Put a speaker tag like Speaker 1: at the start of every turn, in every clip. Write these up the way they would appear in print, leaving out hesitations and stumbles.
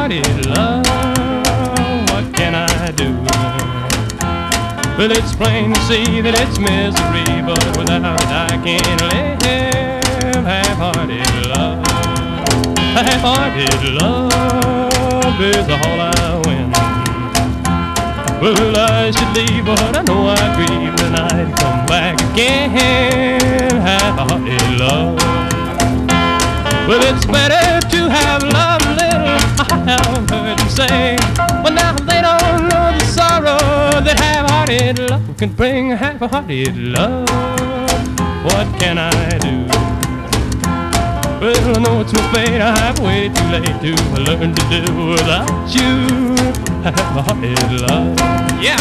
Speaker 1: half-hearted love. What can I do? Well, it's plain to see that it's misery, but without it I can't live. Half-hearted love, half-hearted love is all I win. Well, I should leave, but I know I'd grieve when I'd come back again. Half-hearted love. Well, it's better to have love a little, I have heard them say. But now they don't know the sorrow that half-hearted love can bring. Half-hearted love, what can I do? Well, I know it's my fate, I've waited too late to learn to do without you. Half-hearted love, yeah.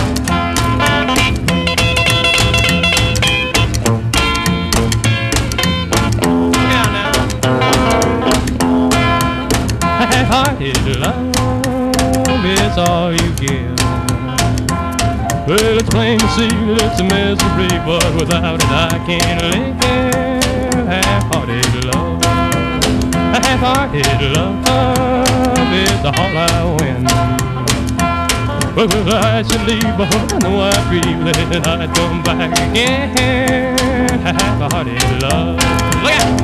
Speaker 1: Half-hearted love is all you give. Well, it's plain to see that it's a misery, but without it I can't live. Half-hearted love, half-hearted love is all I win. Well, I should leave, but I know I'd grieve that I'd come back again. Half-hearted love, look out!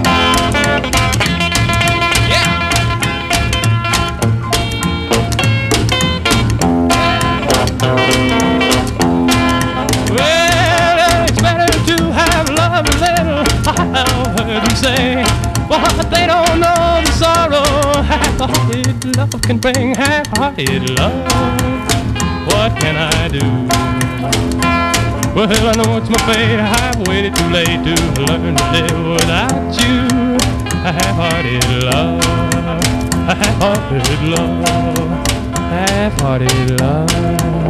Speaker 1: I've heard them say, but they don't know the sorrow half-hearted love can bring. Half-hearted love, what can I do? Well, I know it's my fate, I've waited too late to learn to live without you. Half-hearted love, half-hearted love, half-hearted love.